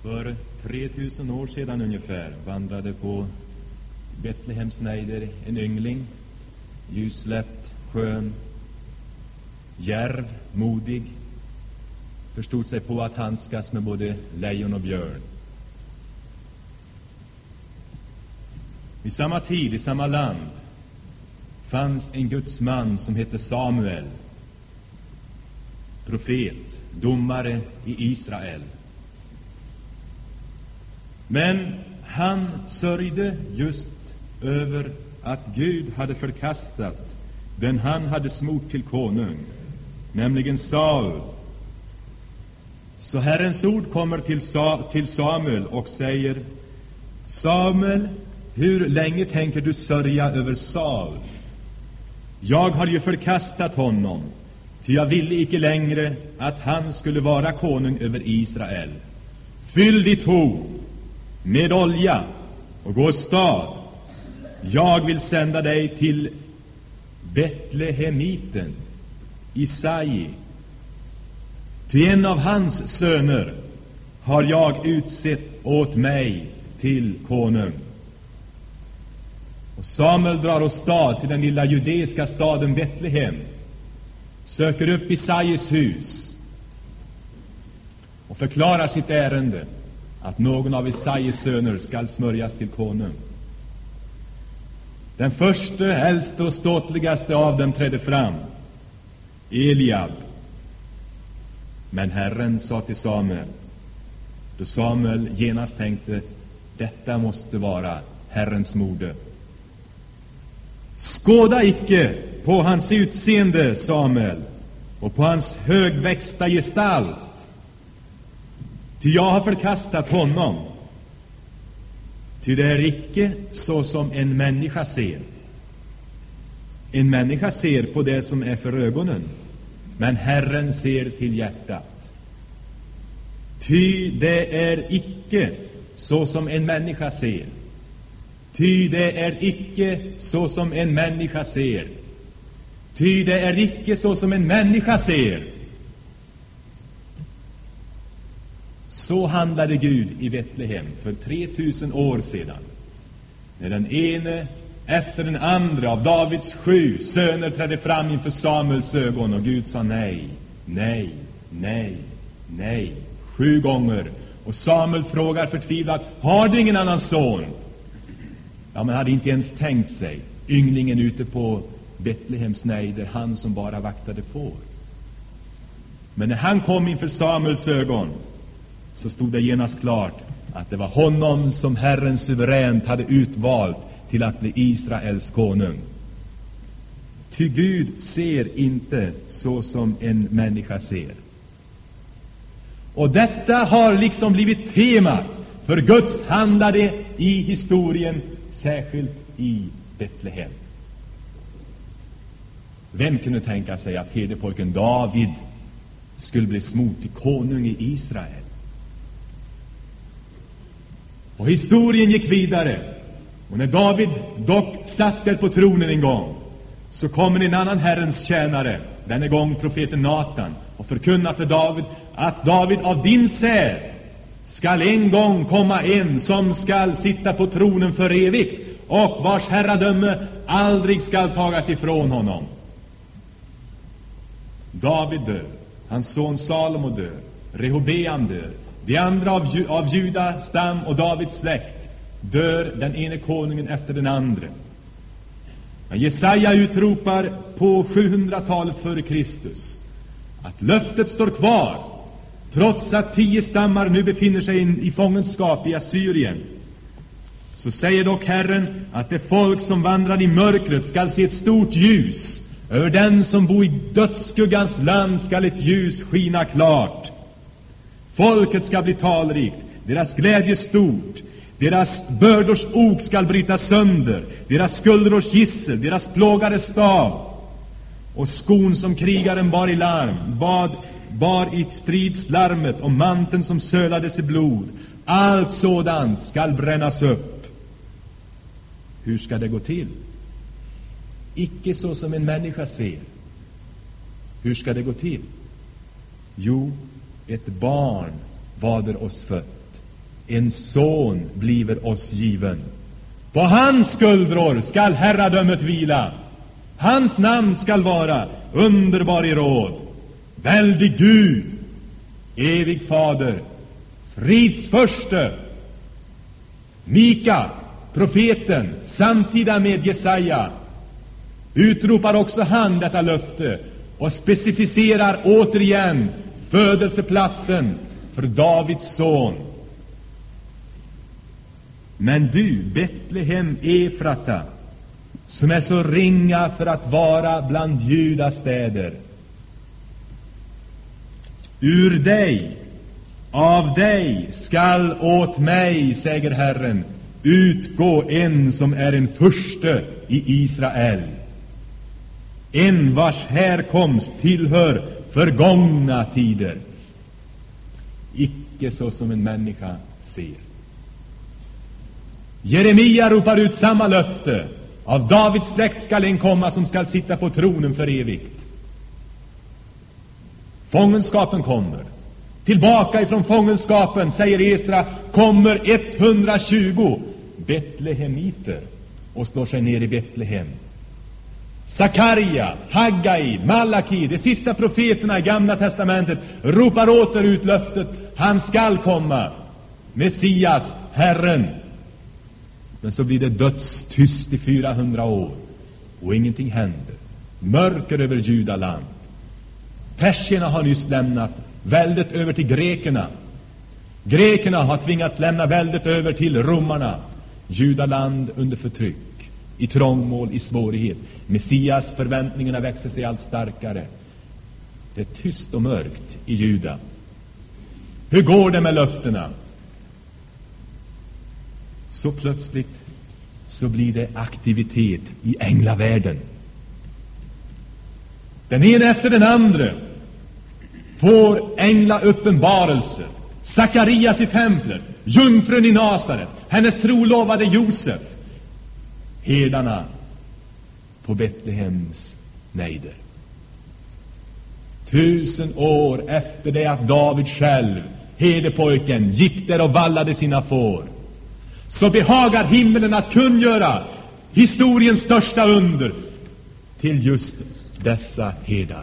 För 3000 år sedan ungefär vandrade på Betlehems nejder en yngling, ljuslätt, skön, djärv, modig, förstod sig på att handskas med både lejon och björn. I samma tid, i samma land, fanns en Guds man som hette Samuel, profet, domare i Israel. Men han sörjde just över att Gud hade förkastat den han hade smort till konung, nämligen Saul. Så Herrens ord kommer till Samuel och säger: Samuel, hur länge tänker du sörja över Saul? Jag har ju förkastat honom, ty jag ville icke längre att han skulle vara konung över Israel. Fyll ditt horn med olja och gå åstad. Jag vill sända dig till Betlehemiten Isai, ty en av hans söner har jag utsett åt mig till konung. Och Samuel drar åstad till den lilla judeiska staden Betlehem, söker upp Isais hus och förklarar sitt ärende, att någon av Isais söner skall smörjas till konung. Den första, äldste och ståtligaste av dem trädde fram, Eliab. Men Herren sa till Samuel, då Samuel genast tänkte: detta måste vara Herrens mode. Skåda icke på hans utseende, Samuel, och på hans högväxta gestalt, ty jag har förkastat honom. Ty det är icke så som en människa ser. En människa ser på det som är för ögonen, men Herren ser till hjärtat. Ty det är icke så som en människa ser. Ty det är icke så som en människa ser. Ty det är icke så som en människa ser. Så handlade Gud i Betlehem för 3000 år sedan, när den ene efter den andra av Davids 7 söner trädde fram inför Samuels ögon, och Gud sa nej, nej, nej, nej 7 gånger. Och Samuel frågar förtvivlat: har du ingen annan son? Ja, men hade inte ens tänkt sig ynglingen ute på Betlehems nejder, han som bara vaktade får. Men när han kom inför Samuels ögon, så stod det genast klart att det var honom som Herren suveränt hade utvalt till att bli Israels konung. Ty Gud ser inte så som en människa ser. Och detta har liksom blivit temat för Guds handlande i historien, särskilt i Betlehem. Vem kunde tänka sig att herdepojken David skulle bli smort till konung i Israel? Och historien gick vidare. Och när David dock satt där på tronen en gång, så kommer en annan Herrens tjänare, denna gång profeten Natan, och förkunnar för David att David, av din säd skall en gång komma en som skall sitta på tronen för evigt, och vars herradöme aldrig skall tagas ifrån honom. David dör, hans son Salomo dör, Rehobeam dör, de andra av Juda stam och Davids släkt dör, den ene konungen efter den andra. Men Jesaja utropar på 700-talet före Kristus att löftet står kvar, trots att 10 stammar nu befinner sig i fångenskap i Assyrien. Så säger dock Herren att det folk som vandrar i mörkret skall se ett stort ljus. Över den som bor i dödsskuggans land skall ett ljus skina klart. Folket skall bli talrikt, deras glädje stort, deras bördors ok skall brytas sönder, deras skuldrors gissel, deras plågades stav. Och skon som krigaren bar i larm, bar i stridslarmet, och manteln som sölades i blod, allt sådant skall brännas upp. Hur ska det gå till? Icke så som en människa ser. Hur ska det gå till? Jo, ett barn vader oss fött, en son bliver oss given. På hans skuldror skall herradömet vila. Hans namn skall vara underbar i råd, väldig Gud, evig fader, frids förste. Mika, profeten, samtida med Jesaja, utropar också han detta löfte och specificerar återigen födelseplatsen för Davids son. Men du, Betlehem Efrata, som är så ringa för att vara bland Judas städer, ur dig, av dig skall åt mig, säger Herren, utgå en som är en furste i Israel, en vars härkomst tillhör förgångna tider, icke så som en människa ser. Jeremia ropar ut samma löfte: av Davids släkt skall en komma som skall sitta på tronen för evigt. Fångenskapen kommer. Tillbaka ifrån fångenskapen, säger Esra, kommer 120 betlehemiter och slår sig ner i Betlehem. Sakarja, Haggai, Malaki, de sista profeterna i Gamla testamentet, ropar åter ut löftet: han skall komma, Messias, Herren. Men så blir det dödstyst i 400 år och ingenting händer. Mörker över Judaland. Persierna har nyss lämnat väldet över till grekerna. Grekerna har tvingats lämna väldet över till romarna. Judaland under förtryck, i trångmål, i svårighet. Messias, förväntningarna växer sig allt starkare. Det är tyst och mörkt i Juda. Hur går det med löftena? Så plötsligt så blir det aktivitet i änglavärlden. Den ena efter den andra får änglauppenbarelser. Sakarias i templet, jungfrun i Nasaret, hennes trolovade Josef, herdarna på Betlehems nejder. 1000 år efter det att David själv, herdepojken, gick där och vallade sina får, så behagar himlen att kungöra historiens största under till just dessa herdar.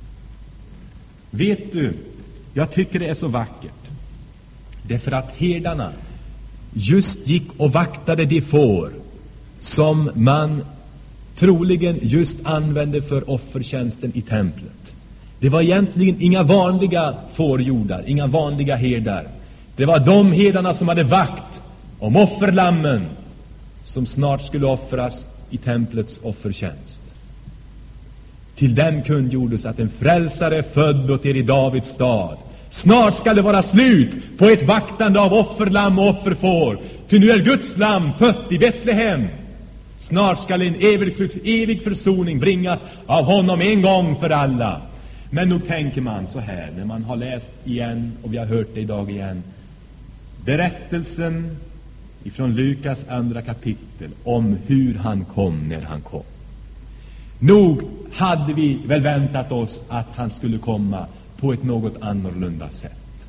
Vet du, jag tycker det är så vackert. Därför att herdarna just gick och vaktade de får som man troligen just använde för offertjänsten i templet. Det var egentligen inga vanliga fårjordar, inga vanliga herdar. Det var de herdarna som hade vakt om offerlammen som snart skulle offras i templets offertjänst. Till dem kungjordes att en frälsare född åt er i Davids stad. Snart skall det vara slut på ett vaktande av offerlamm och offerfår, ty nu är Guds lamm fött i Betlehem. Snart skall en evig försoning bringas av honom en gång för alla. Men nog tänker man så här, när man har läst igen, och vi har hört det idag igen, berättelsen ifrån Lukas 2 kapitel om hur han kom när han kom. Nog hade vi väl väntat oss att han skulle komma på ett något annorlunda sätt.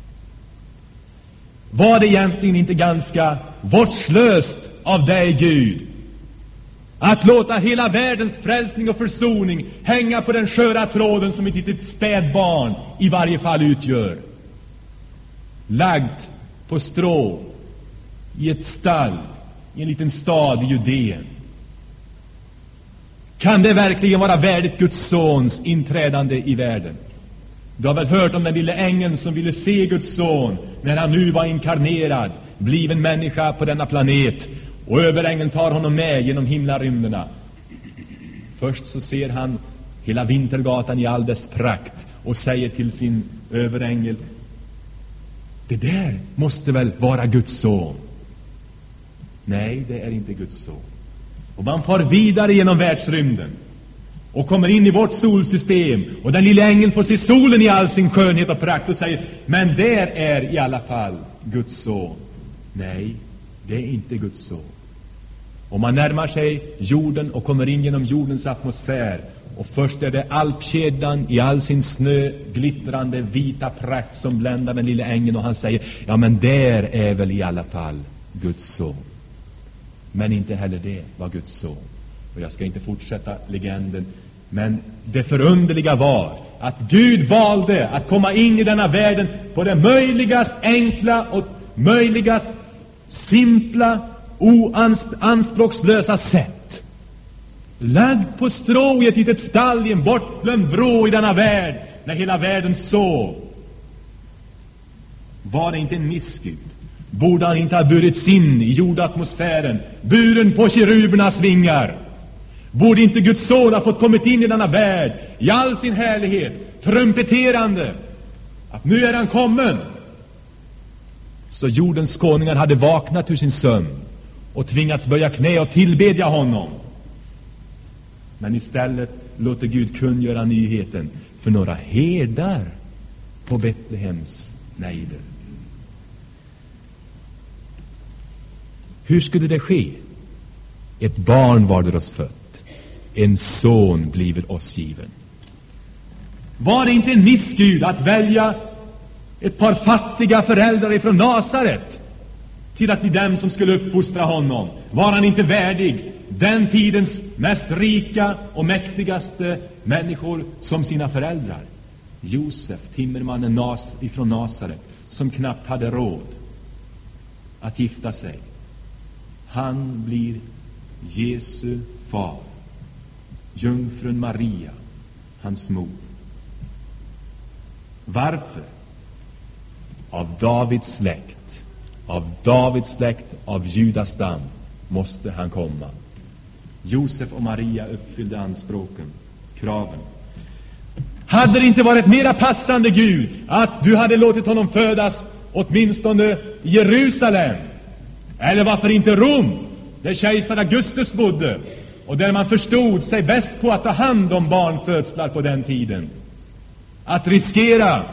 Var det egentligen inte ganska vårdslöst av dig, Gud, att låta hela världens frälsning och försoning hänga på den sköra tråden som ett litet spädbarn i varje fall utgör, lagd på strå i ett stall i en liten stad i Judeen? Kan det verkligen vara värdigt Guds sons inträdande i världen? Du har väl hört om den lille ängeln som ville se Guds son när han nu var inkarnerad, bliven människa på denna planet, och överängeln tar honom med genom himlarymderna. Först så ser han hela Vintergatan i all dess prakt och säger till sin överängel: det där måste väl vara Guds son? Nej, det är inte Guds son. Och man far vidare genom världsrymden och kommer in i vårt solsystem, och den lilla ängeln får se solen i all sin skönhet och prakt och säger: men där är i alla fall Guds son. Nej, det är inte Guds son. Och man närmar sig jorden och kommer in genom jordens atmosfär Och först är det alpkedjan i all sin snöglittrande vita prakt som bländar den lilla ängeln, och han säger, ja men där är väl i alla fall Guds son. Men inte heller det var Guds son. Och jag ska inte fortsätta legenden, men det förunderliga var att Gud valde att komma in i denna världen på det möjligast enkla och möjligast simpla, oanspråkslösa sätt. Lagd på strå i ett litet stall i en bortglömd vrå i denna värld, när hela världen sov. Var det inte en missgud? Borde han inte ha burits in i jordatmosfären, buren på kerubernas vingar? Borde inte Guds son ha fått kommit in i denna värld i all sin härlighet, trumpeterande att nu är han kommen? Så jordens konungar hade vaknat ur sin sömn och tvingats böja knä och tillbedja honom. Men istället låter Gud kungöra nyheten för några herdar på Betlehems nejder. Hur skulle det ske? Ett barn var oss fött, en son bliver oss given. Var det inte en missgud att välja ett par fattiga föräldrar ifrån Nasaret till att bli dem som skulle uppfostra honom? Var han inte värdig den tidens mest rika och mäktigaste människor som sina föräldrar? Josef, timmermannen ifrån Nasaret, som knappt hade råd att gifta sig, han blir Jesu far. Jungfrun Maria, hans mor. Varför? Av Davids släkt, av Judas stam måste han komma. Josef och Maria uppfyllde anspråken, kraven. Hade det inte varit mera passande, Gud, att du hade låtit honom födas åtminstone i Jerusalem? Eller varför inte Rom, där kejsar Augustus bodde och där man förstod sig bäst på att ta hand om barnfödslar på den tiden? Att riskera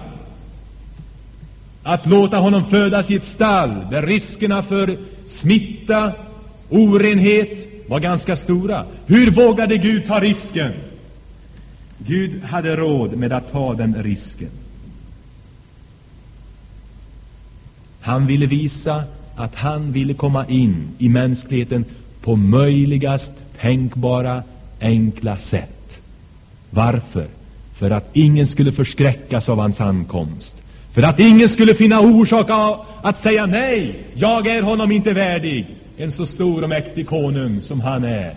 att låta honom födas i ett stall där riskerna för smitta, orenhet var ganska stora. Hur vågade Gud ta risken? Gud hade råd med att ta den risken. Han ville visa att han ville komma in i mänskligheten på möjligast tänkbara enkla sätt. Varför? För att ingen skulle förskräckas av hans ankomst. För att ingen skulle finna orsak att säga nej, jag är honom inte värdig. En så stor och mäktig konung som han är,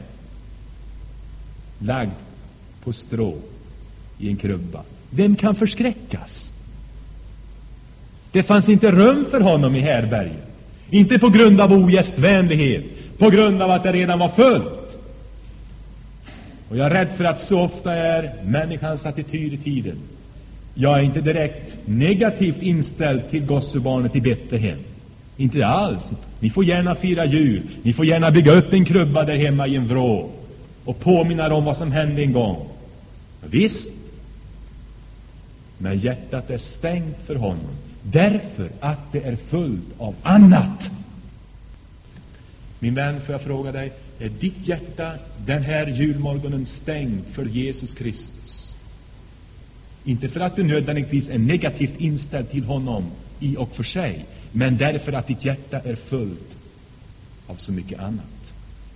lagd på strå i en krubba. Vem kan förskräckas? Det fanns inte rum för honom i härberget. Inte på grund av ogästvänlighet, på grund av att det redan var fullt. Och jag är rädd för att så ofta är människans attityd i tiden. Jag är inte direkt negativt inställd till gossebarnet i Betlehem. Inte alls. Ni får gärna fira jul. Ni får gärna bygga upp en krubba där hemma i en vrå och påminna om vad som hände en gång. Visst. Men hjärtat är stängt för honom, därför att det är fullt av annat. Min vän, får jag fråga dig, är ditt hjärta den här julmorgonen stängt för Jesus Kristus? Inte för att du nödvändigtvis är negativt inställd till honom i och för sig, men därför att ditt hjärta är fullt av så mycket annat.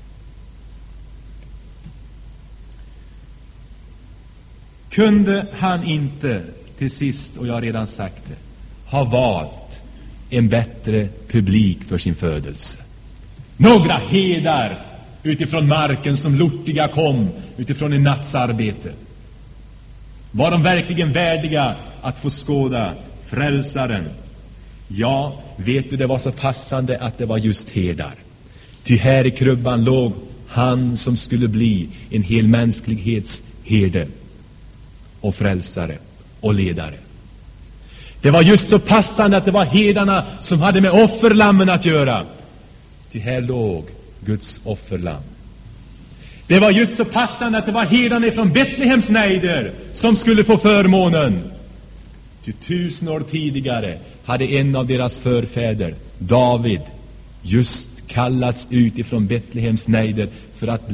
Kunde han inte till sist, och jag har redan sagt det, ha valt en bättre publik för sin födelse? Några herdar utifrån marken som lortiga kom utifrån en natts arbete. Var de verkligen värdiga att få skåda frälsaren? Ja, vet du, det var så passande att det var just herdar. Ty här i krubban låg han som skulle bli en hel mänsklighets herde och frälsare och ledare. Det var just så passande att det var herdarna som hade med offerlammen att göra. Ty här låg Guds offerlamm. Det var just så passande att det var herdarna från Betlehems nejder som skulle få förmånen. Ty 1000 år tidigare hade en av deras förfäder, David, just kallats ut ifrån Betlehems nejder för att bli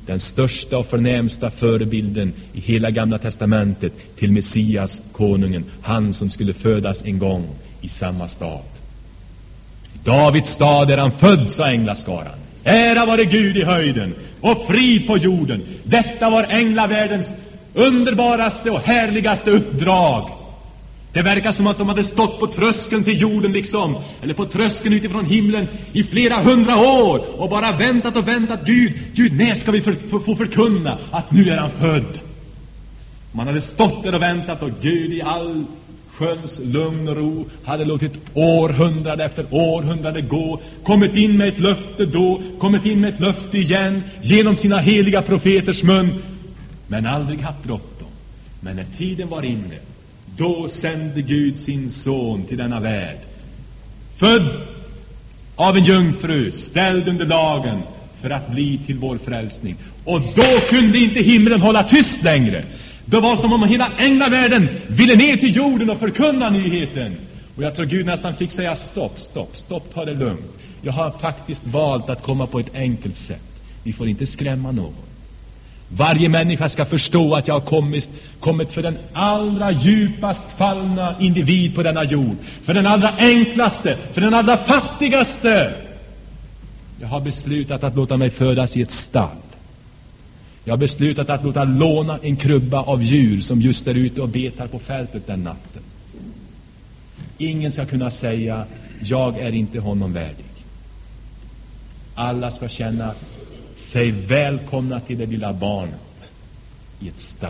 den största och förnämsta förebilden i hela Gamla testamentet till Messias, konungen, han som skulle födas en gång i samma stad. Davids stad är han född, sa änglaskaran. Ära vare Gud i höjden och frid på jorden. Detta var änglavärldens underbaraste och härligaste uppdrag. Det verkar som att de hade stått på tröskeln till jorden liksom, eller på tröskeln utifrån himlen i flera 100 år och bara väntat och väntat. Gud, när ska vi få förkunna att nu är han född? Man hade stått där och väntat, och Gud i all sköns lugn och ro hade låtit århundrade efter århundrade gå, kommit in med ett löfte då, kommit in med ett löfte igen genom sina heliga profeters mun, men aldrig haft bråttom. Men när tiden var inne, då sände Gud sin son till denna värld, född av en jungfru, ställd under lagen, för att bli till vår frälsning. Och då kunde inte himlen hålla tyst längre. Det var som om hela änglavärlden ville ner till jorden och förkunna nyheten. Och jag tror Gud nästan fick säga stopp, ta det lugnt. Jag har faktiskt valt att komma på ett enkelt sätt. Vi får inte skrämma någon. Varje människa ska förstå att jag har kommit för den allra djupast fallna individ på denna jord. För den allra enklaste, för den allra fattigaste. Jag har beslutat att låta mig födas i ett stall. Jag har beslutat att låta låna en krubba av djur som just är ute och betar på fältet den natten. Ingen ska kunna säga, jag är inte honom värdig. Alla ska känna sig välkomna till det lilla barnet i ett stall.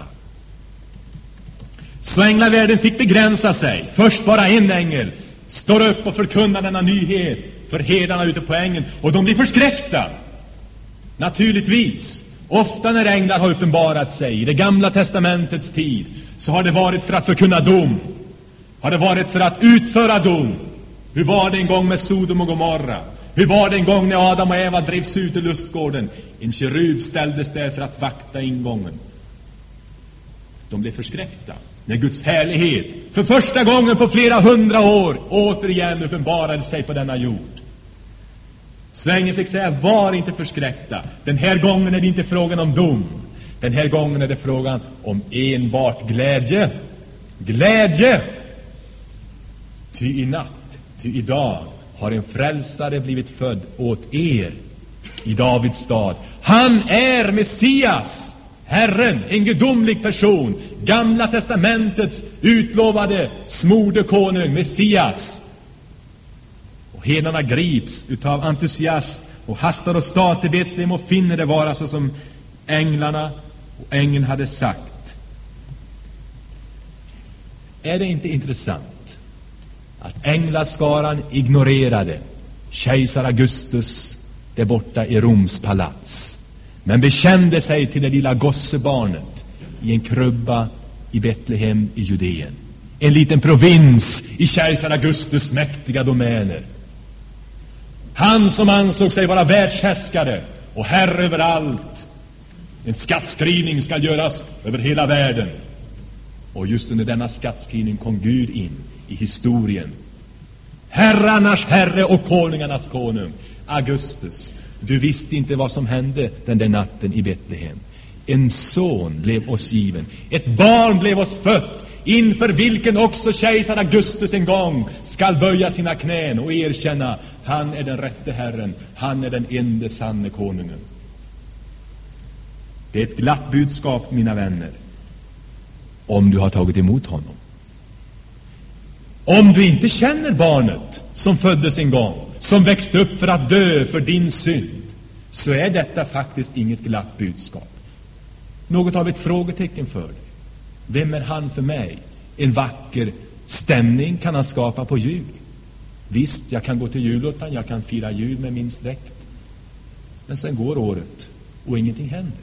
Så änglavärlden fick begränsa sig. Först bara en ängel står upp och förkunnar denna nyhet för herdarna ute på ängen, och de blir förskräckta. Naturligtvis. Ofta när änglar har uppenbarat sig i det Gamla testamentets tid, så har det varit för att förkunna dom. Har det varit för att utföra dom. Hur var det en gång med Sodom och Gomorra? Hur var det en gång när Adam och Eva drevs ut i lustgården? En kerub ställdes där för att vakta ingången. De blev förskräckta när Guds härlighet för första gången på flera 100 år återigen uppenbarade sig på denna jord. Så ängeln fick säga, var inte förskräckta. Den här gången är det inte frågan om dom. Den här gången är det frågan om enbart glädje. Glädje! Ty i natt, ty idag har en frälsare blivit född åt er i Davids stad. Han är Messias, Herren, en gudomlig person, Gamla testamentets utlovade smorde konung, Messias. Och herdarna grips utav entusiasm och hastar och stad till Betlehem och finner det vara så som änglarna och ängeln hade sagt. Är det inte intressant att änglaskaran ignorerade kejsar Augustus där borta i Roms palats, men bekände sig till det lilla gossebarnet i en krubba i Betlehem i Judeen, en liten provins i kejsar Augustus mäktiga domäner. Han som ansåg sig vara världshärskare och herre över allt. En skattskrivning ska göras över hela världen. Och just under denna skattskrivning kom Gud in i historien. Herrarnas herre och konungarnas konung, Augustus. Du visste inte vad som hände den där natten i Betlehem. En son blev oss given. Ett barn blev oss fött, inför vilken också kejsar Augustus en gång skall böja sina knän och erkänna, han är den rätte Herren, han är den ende sanne konungen. Det är ett glatt budskap, mina vänner, om du har tagit emot honom. Om du inte känner barnet som föddes en gång, som växte upp för att dö för din synd, så är detta faktiskt inget glatt budskap. Något av ett frågetecken för dig. Vem är han för mig? En vacker stämning kan han skapa på jul. Visst, jag kan gå till julottan, jag kan fira jul med min släkt. Men sen går året och ingenting händer.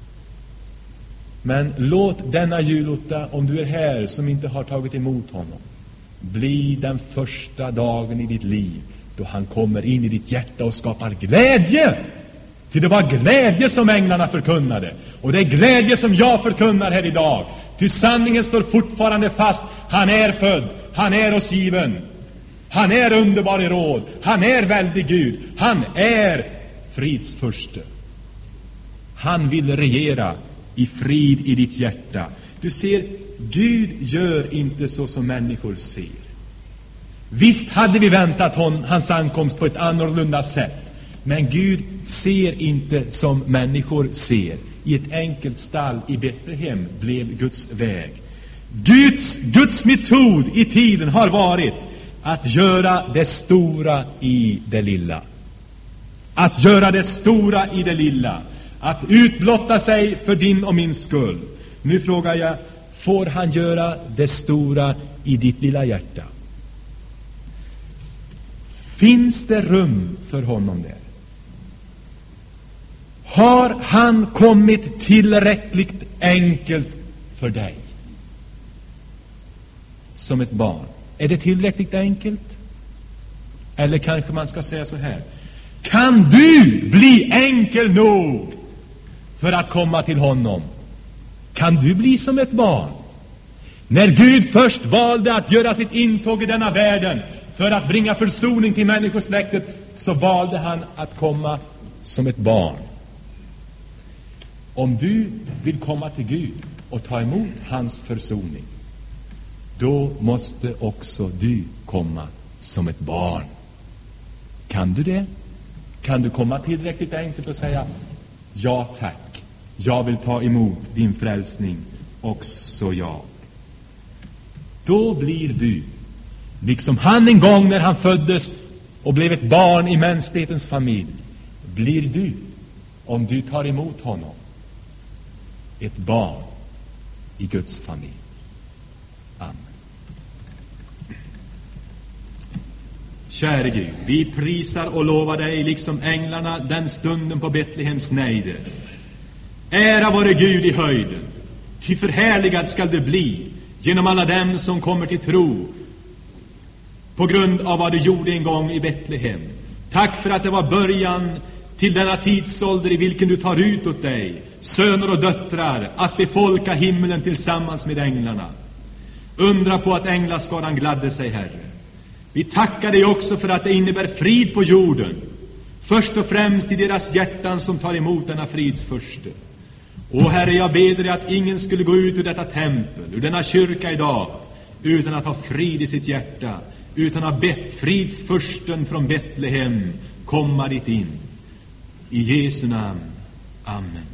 Men låt denna julotta, om du är här som inte har tagit emot honom, bli den första dagen i ditt liv då han kommer in i ditt hjärta och skapar glädje. Till det var glädje som änglarna förkunnade, och det är glädje som jag förkunnar här idag. Till sanningen står fortfarande fast. Han är född, han är oss given, han är underbar i råd, han är väldig Gud, han är fridsförste. Han vill regera i frid i ditt hjärta. Du ser, Gud gör inte så som människor ser. Visst hade vi väntat hans ankomst på ett annorlunda sätt. Men Gud ser inte som människor ser. I ett enkelt stall i Betlehem blev Guds väg. Guds metod i tiden har varit att göra det stora i det lilla. Att göra det stora i det lilla. Att utblotta sig för din och min skull. Nu frågar jag, får han göra det stora i ditt lilla hjärta? Finns det rum för honom där? Har han kommit tillräckligt enkelt för dig? Som ett barn. Är det tillräckligt enkelt? Eller kanske man ska säga så här: kan du bli enkel nog för att komma till honom? Kan du bli som ett barn? När Gud först valde att göra sitt intåg i denna världen för att bringa försoning till människosläktet, så valde han att komma som ett barn. Om du vill komma till Gud och ta emot hans försoning, då måste också du komma som ett barn. Kan du det? Kan du komma tillräckligt enkelt och säga: ja tack, jag vill ta emot din frälsning, också jag. Då blir du, liksom han en gång när han föddes och blev ett barn i mänsklighetens familj, blir du, om du tar emot honom, ett barn i Guds familj. Amen. Käre Gud, vi prisar och lovar dig liksom änglarna den stunden på Betlehems nejder. Ära vare Gud i höjden, ty förhärligad skall det bli genom alla dem som kommer till tro på grund av vad du gjorde en gång i Betlehem. Tack för att det var början till denna tidsålder i vilken du tar ut åt dig söner och döttrar att befolka himlen tillsammans med änglarna. Undra på att änglaskaran gladde sig, Herre. Vi tackar dig också för att det innebär frid på jorden, först och främst i deras hjärtan som tar emot denna fridsförste. Och Herre, jag ber dig att ingen skulle gå ut ur detta tempel, ur denna kyrka idag, utan att ha frid i sitt hjärta, utan att ha bett fridsförsten från Betlehem komma dit in. I Jesu namn. Amen.